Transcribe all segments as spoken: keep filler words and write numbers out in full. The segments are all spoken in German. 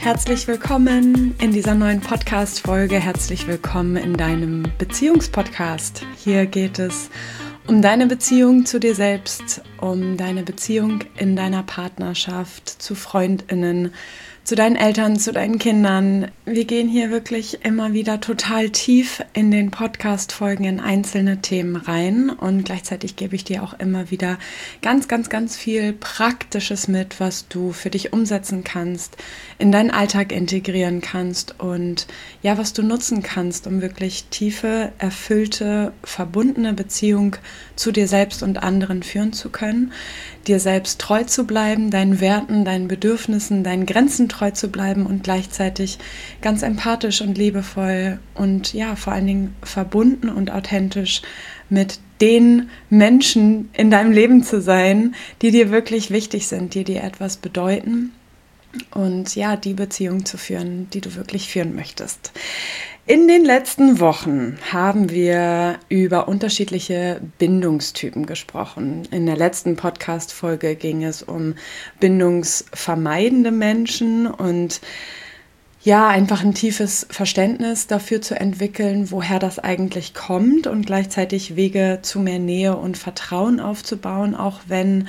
Herzlich willkommen in dieser neuen Podcast-Folge. Herzlich willkommen in deinem Beziehungspodcast. Hier geht es um deine Beziehung zu dir selbst, um deine Beziehung in deiner Partnerschaft, zu FreundInnen, zu deinen Eltern, zu deinen Kindern. Wir gehen hier wirklich immer wieder total tief in den Podcast-Folgen in einzelne Themen rein und gleichzeitig gebe ich dir auch immer wieder ganz, ganz, ganz viel Praktisches mit, was du für dich umsetzen kannst, in deinen Alltag integrieren kannst und ja, was du nutzen kannst, um wirklich tiefe, erfüllte, verbundene Beziehung zu dir selbst und anderen führen zu können, dir selbst treu zu bleiben, deinen Werten, deinen Bedürfnissen, deinen Grenzen treu zu bleiben und gleichzeitig ganz empathisch und liebevoll und ja, vor allen Dingen verbunden und authentisch mit den Menschen in deinem Leben zu sein, die dir wirklich wichtig sind, die dir etwas bedeuten und ja, die Beziehung zu führen, die du wirklich führen möchtest. In den letzten Wochen haben wir über unterschiedliche Bindungstypen gesprochen. In der letzten Podcast-Folge ging es um bindungsvermeidende Menschen und ja, einfach ein tiefes Verständnis dafür zu entwickeln, woher das eigentlich kommt und gleichzeitig Wege zu mehr Nähe und Vertrauen aufzubauen, auch wenn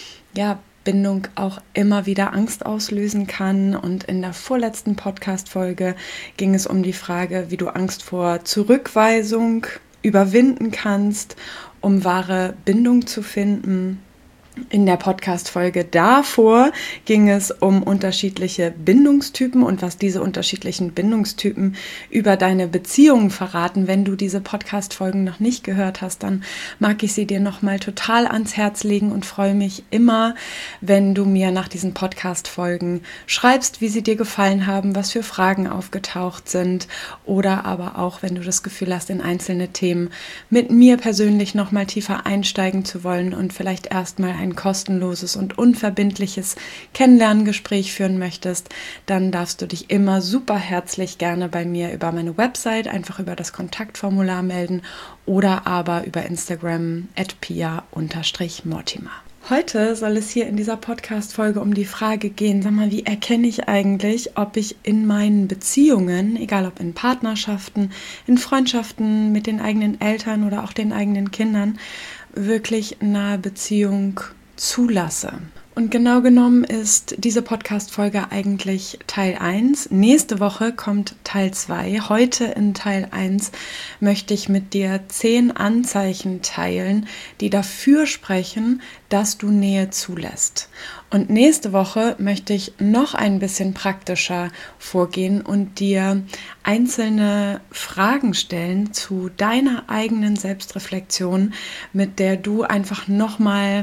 ja, Bindung auch immer wieder Angst auslösen kann. Und in der vorletzten Podcast-Folge ging es um die Frage, wie du Angst vor Zurückweisung überwinden kannst, um wahre Bindung zu finden. In der Podcast-Folge davor ging es um unterschiedliche Bindungstypen und was diese unterschiedlichen Bindungstypen über deine Beziehungen verraten. Wenn du diese Podcast-Folgen noch nicht gehört hast, dann mag ich sie dir nochmal total ans Herz legen und freue mich immer, wenn du mir nach diesen Podcast-Folgen schreibst, wie sie dir gefallen haben, was für Fragen aufgetaucht sind oder aber auch, wenn du das Gefühl hast, in einzelne Themen mit mir persönlich nochmal tiefer einsteigen zu wollen und vielleicht erstmal ein kostenloses und unverbindliches Kennenlerngespräch führen möchtest, dann darfst du dich immer super herzlich gerne bei mir über meine Website, einfach über das Kontaktformular melden oder aber über Instagram at pia mortimer. Heute soll es hier in dieser Podcast-Folge um die Frage gehen, sag mal, wie erkenne ich eigentlich, ob ich in meinen Beziehungen, egal ob in Partnerschaften, in Freundschaften mit den eigenen Eltern oder auch den eigenen Kindern, wirklich nahe Beziehung zulasse. Und genau genommen ist diese Podcast-Folge eigentlich Teil eins. Nächste Woche kommt Teil zwei. Heute in Teil eins möchte ich mit dir zehn Anzeichen teilen, die dafür sprechen, dass du Nähe zulässt. Und nächste Woche möchte ich noch ein bisschen praktischer vorgehen und dir einzelne Fragen stellen zu deiner eigenen Selbstreflexion, mit der du einfach nochmal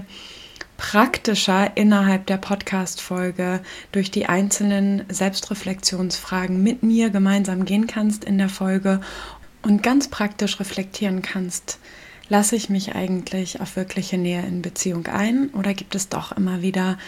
praktischer innerhalb der Podcast-Folge durch die einzelnen Selbstreflexionsfragen mit mir gemeinsam gehen kannst in der Folge und ganz praktisch reflektieren kannst, lasse ich mich eigentlich auf wirkliche Nähe in Beziehung ein oder gibt es doch immer wieder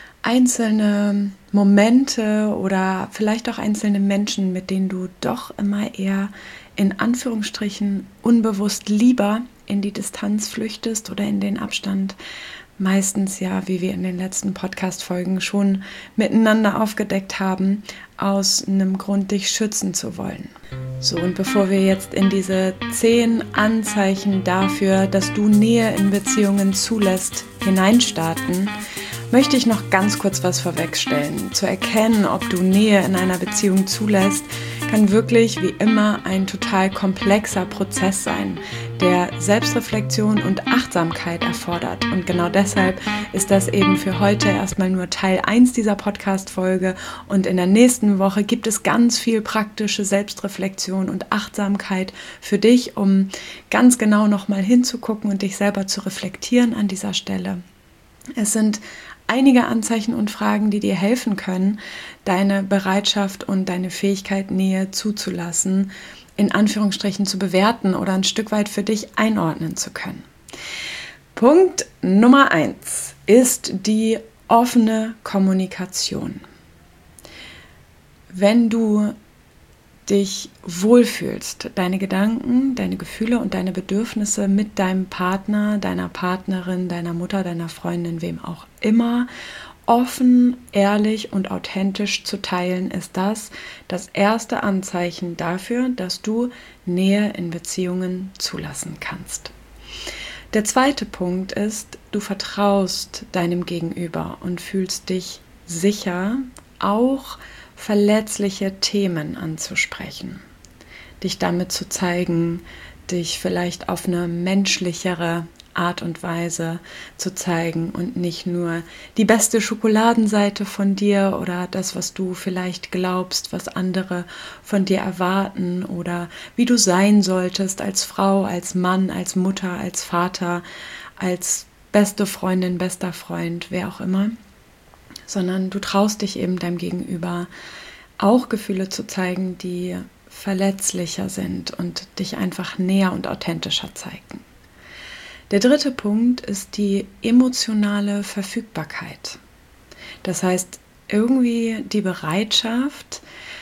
einzelne Momente oder vielleicht auch einzelne Menschen, mit denen du doch immer eher in Anführungsstrichen unbewusst lieber in die Distanz flüchtest oder in den Abstand, meistens ja, wie wir in den letzten Podcast-Folgen schon miteinander aufgedeckt haben, aus einem Grund, dich schützen zu wollen. So, und bevor wir jetzt in diese zehn Anzeichen dafür, dass du Nähe in Beziehungen zulässt, hineinstarten, möchte ich noch ganz kurz was vorwegstellen. Zu erkennen, ob du Nähe in einer Beziehung zulässt, kann wirklich wie immer ein total komplexer Prozess sein, der Selbstreflexion und Achtsamkeit erfordert. Und genau deshalb ist das eben für heute erstmal nur Teil eins dieser Podcast-Folge. Und in der nächsten Woche gibt es ganz viel praktische Selbstreflexion und Achtsamkeit für dich, um ganz genau nochmal hinzugucken und dich selber zu reflektieren an dieser Stelle. Es sind einige Anzeichen und Fragen, die dir helfen können, deine Bereitschaft und deine Fähigkeit, Nähe zuzulassen, in Anführungsstrichen zu bewerten oder ein Stück weit für dich einordnen zu können. Punkt Nummer eins ist die offene Kommunikation. Wenn du dich wohlfühlst, deine Gedanken, deine Gefühle und deine Bedürfnisse mit deinem Partner, deiner Partnerin, deiner Mutter, deiner Freundin, wem auch immer offen, ehrlich und authentisch zu teilen, ist das das erste Anzeichen dafür, dass du Nähe in Beziehungen zulassen kannst. Der zweite Punkt ist, du vertraust deinem Gegenüber und fühlst dich sicher, auch verletzliche Themen anzusprechen, dich damit zu zeigen, dich vielleicht auf eine menschlichere Art und Weise zu zeigen und nicht nur die beste Schokoladenseite von dir oder das, was du vielleicht glaubst, was andere von dir erwarten oder wie du sein solltest als Frau, als Mann, als Mutter, als Vater, als beste Freundin, bester Freund, wer auch immer, sondern du traust dich eben deinem Gegenüber auch Gefühle zu zeigen, die verletzlicher sind und dich einfach näher und authentischer zeigen. Der dritte Punkt ist die emotionale Verfügbarkeit. Das heißt, irgendwie die Bereitschaft,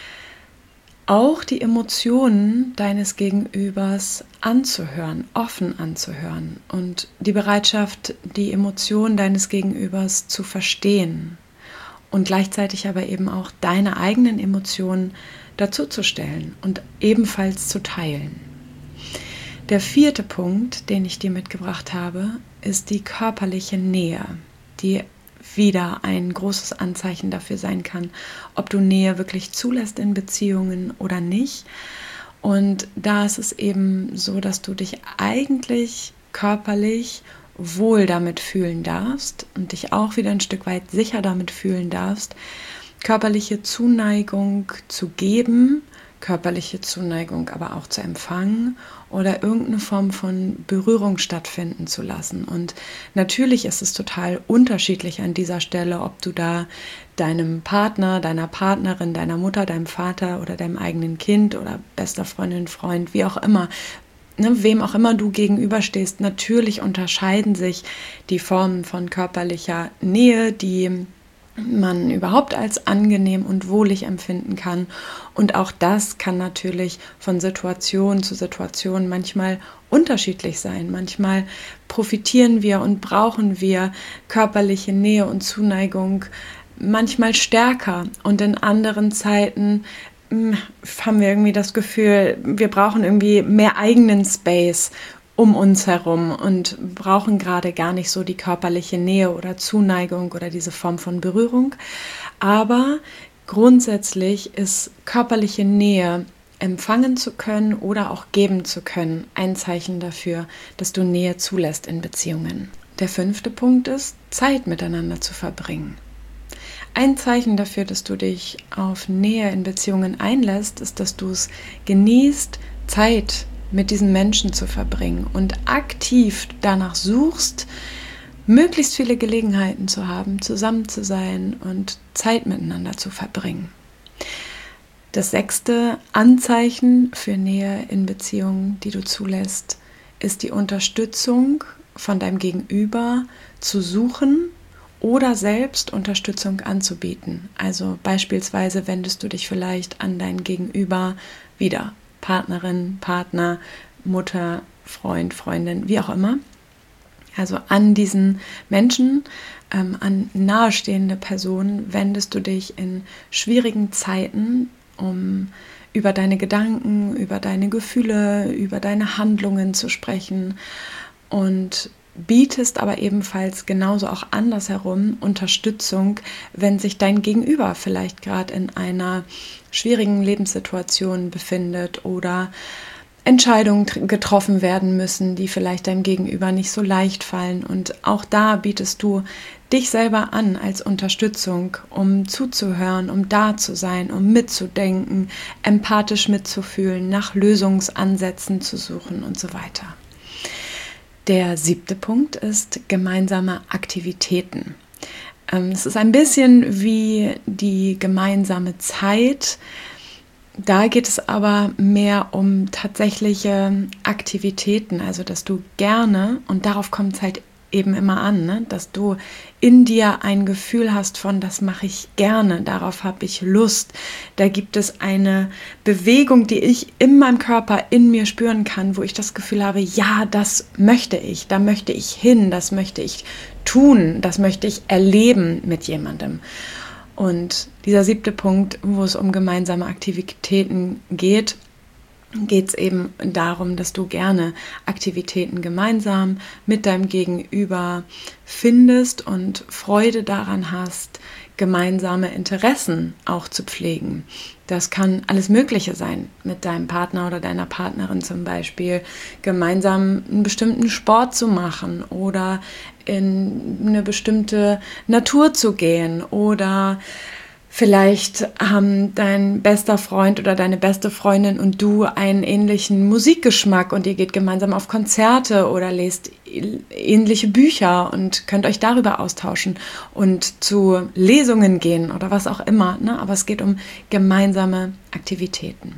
auch die Emotionen deines Gegenübers anzuhören, offen anzuhören und die Bereitschaft, die Emotionen deines Gegenübers zu verstehen und gleichzeitig aber eben auch deine eigenen Emotionen dazuzustellen und ebenfalls zu teilen. Der vierte Punkt, den ich dir mitgebracht habe, ist die körperliche Nähe, die wieder ein großes Anzeichen dafür sein kann, ob du Nähe wirklich zulässt in Beziehungen oder nicht. Und da ist es eben so, dass du dich eigentlich körperlich wohl damit fühlen darfst und dich auch wieder ein Stück weit sicher damit fühlen darfst, körperliche Zuneigung zu geben, körperliche Zuneigung aber auch zu empfangen oder irgendeine Form von Berührung stattfinden zu lassen. Und natürlich ist es total unterschiedlich an dieser Stelle, ob du da deinem Partner, deiner Partnerin, deiner Mutter, deinem Vater oder deinem eigenen Kind oder bester Freundin, Freund, wie auch immer, ne, wem auch immer du gegenüberstehst, natürlich unterscheiden sich die Formen von körperlicher Nähe, die man überhaupt als angenehm und wohlig empfinden kann. Und auch das kann natürlich von Situation zu Situation manchmal unterschiedlich sein. Manchmal profitieren wir und brauchen wir körperliche Nähe und Zuneigung manchmal stärker und in anderen Zeiten mh, haben wir irgendwie das Gefühl, wir brauchen irgendwie mehr eigenen Space um uns herum und brauchen gerade gar nicht so die körperliche Nähe oder Zuneigung oder diese Form von Berührung. Aber grundsätzlich ist körperliche Nähe, empfangen zu können oder auch geben zu können, ein Zeichen dafür, dass du Nähe zulässt in Beziehungen. Der fünfte Punkt ist, Zeit miteinander zu verbringen. Ein Zeichen dafür, dass du dich auf Nähe in Beziehungen einlässt, ist, dass du es genießt, Zeit mit diesen Menschen zu verbringen und aktiv danach suchst, möglichst viele Gelegenheiten zu haben, zusammen zu sein und Zeit miteinander zu verbringen. Das sechste Anzeichen für Nähe in Beziehungen, die du zulässt, ist die Unterstützung von deinem Gegenüber zu suchen oder selbst Unterstützung anzubieten. Also beispielsweise wendest du dich vielleicht an dein Gegenüber wieder. Partnerin, Partner, Mutter, Freund, Freundin, wie auch immer. Also an diesen Menschen, ähm, an nahestehende Personen wendest du dich in schwierigen Zeiten, um über deine Gedanken, über deine Gefühle, über deine Handlungen zu sprechen und bietest aber ebenfalls genauso auch andersherum Unterstützung, wenn sich dein Gegenüber vielleicht gerade in einer schwierigen Lebenssituation befindet oder Entscheidungen getroffen werden müssen, die vielleicht deinem Gegenüber nicht so leicht fallen. Und auch da bietest du dich selber an als Unterstützung, um zuzuhören, um da zu sein, um mitzudenken, empathisch mitzufühlen, nach Lösungsansätzen zu suchen und so weiter. Der siebte Punkt ist gemeinsame Aktivitäten. Es ist ein bisschen wie die gemeinsame Zeit. Da geht es aber mehr um tatsächliche Aktivitäten, also dass du gerne, und darauf kommt es halt eben immer an, ne? Dass du in dir ein Gefühl hast von, das mache ich gerne, darauf habe ich Lust. Da gibt es eine Bewegung, die ich in meinem Körper, in mir spüren kann, wo ich das Gefühl habe, ja, das möchte ich, da möchte ich hin, das möchte ich tun, das möchte ich erleben mit jemandem. Und dieser siebte Punkt, wo es um gemeinsame Aktivitäten geht, geht es eben darum, dass du gerne Aktivitäten gemeinsam mit deinem Gegenüber findest und Freude daran hast, gemeinsame Interessen auch zu pflegen. Das kann alles Mögliche sein, mit deinem Partner oder deiner Partnerin zum Beispiel, gemeinsam einen bestimmten Sport zu machen oder in eine bestimmte Natur zu gehen oder vielleicht haben dein bester Freund oder deine beste Freundin und du einen ähnlichen Musikgeschmack und ihr geht gemeinsam auf Konzerte oder lest ähnliche Bücher und könnt euch darüber austauschen und zu Lesungen gehen oder was auch immer, ne? Aber es geht um gemeinsame Aktivitäten.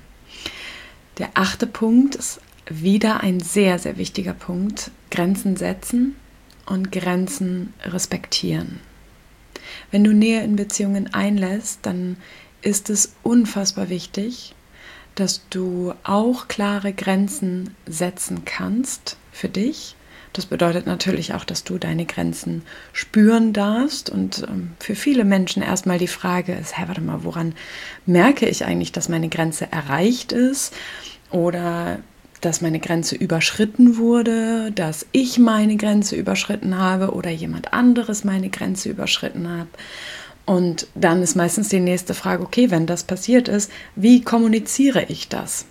Der achte Punkt ist wieder ein sehr, sehr wichtiger Punkt: Grenzen setzen und Grenzen respektieren. Wenn du Nähe in Beziehungen einlässt, dann ist es unfassbar wichtig, dass du auch klare Grenzen setzen kannst für dich. Das bedeutet natürlich auch, dass du deine Grenzen spüren darfst. Und ähm, für viele Menschen erstmal die Frage ist, hey, warte mal, woran merke ich eigentlich, dass meine Grenze erreicht ist? Oder dass meine Grenze überschritten wurde, dass ich meine Grenze überschritten habe oder jemand anderes meine Grenze überschritten hat. Und dann ist meistens die nächste Frage, okay, wenn das passiert ist, wie kommuniziere ich das?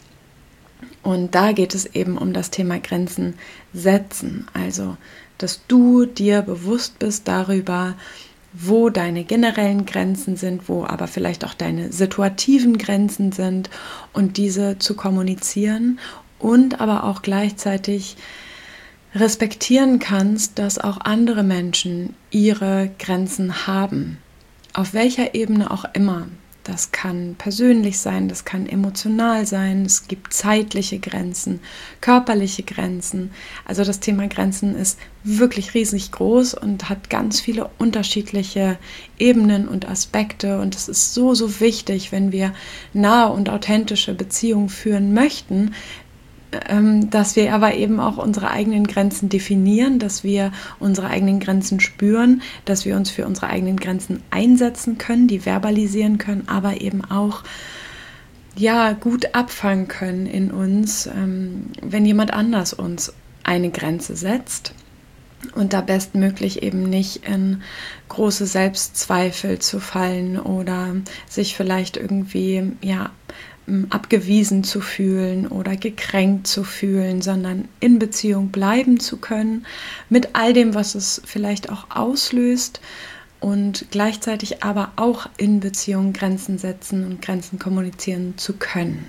Und da geht es eben um das Thema Grenzen setzen. Also, dass du dir bewusst bist darüber, wo deine generellen Grenzen sind, wo aber vielleicht auch deine situativen Grenzen sind und diese zu kommunizieren und aber auch gleichzeitig respektieren kannst, dass auch andere Menschen ihre Grenzen haben. Auf welcher Ebene auch immer. Das kann persönlich sein, das kann emotional sein, es gibt zeitliche Grenzen, körperliche Grenzen. Also das Thema Grenzen ist wirklich riesig groß und hat ganz viele unterschiedliche Ebenen und Aspekte. Und es ist so, so wichtig, wenn wir nahe und authentische Beziehungen führen möchten, dass wir aber eben auch unsere eigenen Grenzen definieren, dass wir unsere eigenen Grenzen spüren, dass wir uns für unsere eigenen Grenzen einsetzen können, die verbalisieren können, aber eben auch ja, gut abfangen können in uns, wenn jemand anders uns eine Grenze setzt. Und da bestmöglich eben nicht in große Selbstzweifel zu fallen oder sich vielleicht irgendwie ja abgewiesen zu fühlen oder gekränkt zu fühlen, sondern in Beziehung bleiben zu können mit all dem, was es vielleicht auch auslöst und gleichzeitig aber auch in Beziehung Grenzen setzen und Grenzen kommunizieren zu können.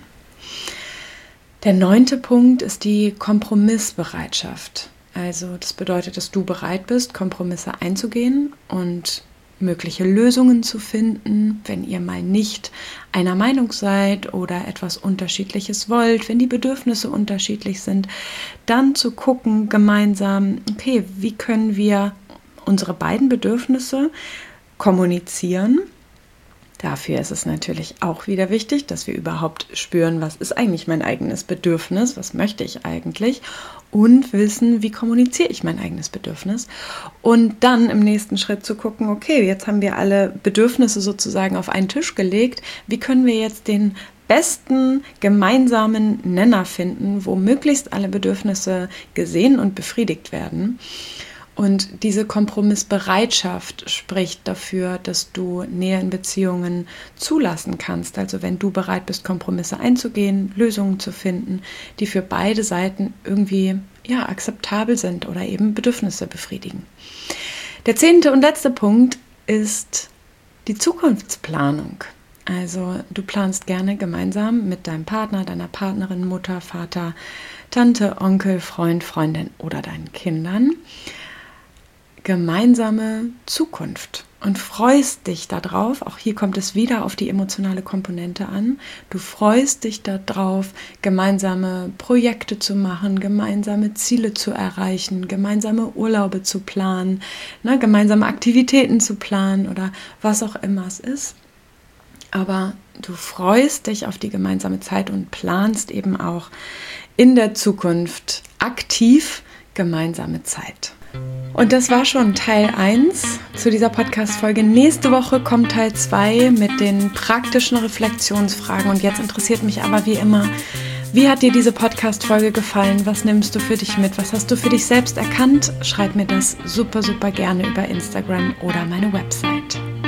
Der neunte Punkt ist die Kompromissbereitschaft. Also das bedeutet, dass du bereit bist, Kompromisse einzugehen und mögliche Lösungen zu finden, wenn ihr mal nicht einer Meinung seid oder etwas Unterschiedliches wollt, wenn die Bedürfnisse unterschiedlich sind, dann zu gucken gemeinsam, okay, wie können wir unsere beiden Bedürfnisse kommunizieren. Dafür ist es natürlich auch wieder wichtig, dass wir überhaupt spüren, was ist eigentlich mein eigenes Bedürfnis, was möchte ich eigentlich und wissen, wie kommuniziere ich mein eigenes Bedürfnis und dann im nächsten Schritt zu gucken, okay, jetzt haben wir alle Bedürfnisse sozusagen auf einen Tisch gelegt, wie können wir jetzt den besten gemeinsamen Nenner finden, wo möglichst alle Bedürfnisse gesehen und befriedigt werden. Und diese Kompromissbereitschaft spricht dafür, dass du Nähe in Beziehungen zulassen kannst. Also wenn du bereit bist, Kompromisse einzugehen, Lösungen zu finden, die für beide Seiten irgendwie ja, akzeptabel sind oder eben Bedürfnisse befriedigen. Der zehnte und letzte Punkt ist die Zukunftsplanung. Also du planst gerne gemeinsam mit deinem Partner, deiner Partnerin, Mutter, Vater, Tante, Onkel, Freund, Freundin oder deinen Kindern gemeinsame Zukunft. und freust dich darauf, auch hier kommt es wieder auf die emotionale Komponente an, du freust dich darauf, gemeinsame Projekte zu machen, gemeinsame Ziele zu erreichen, gemeinsame Urlaube zu planen, ne, gemeinsame Aktivitäten zu planen oder was auch immer es ist. Aber du freust dich auf die gemeinsame Zeit und planst eben auch in der Zukunft aktiv gemeinsame Zeit. Und das war schon Teil eins zu dieser Podcast-Folge. Nächste Woche kommt Teil zwei mit den praktischen Reflexionsfragen. Und jetzt interessiert mich aber wie immer, wie hat dir diese Podcast-Folge gefallen? Was nimmst du für dich mit? Was hast du für dich selbst erkannt? Schreib mir das super, super gerne über Instagram oder meine Website.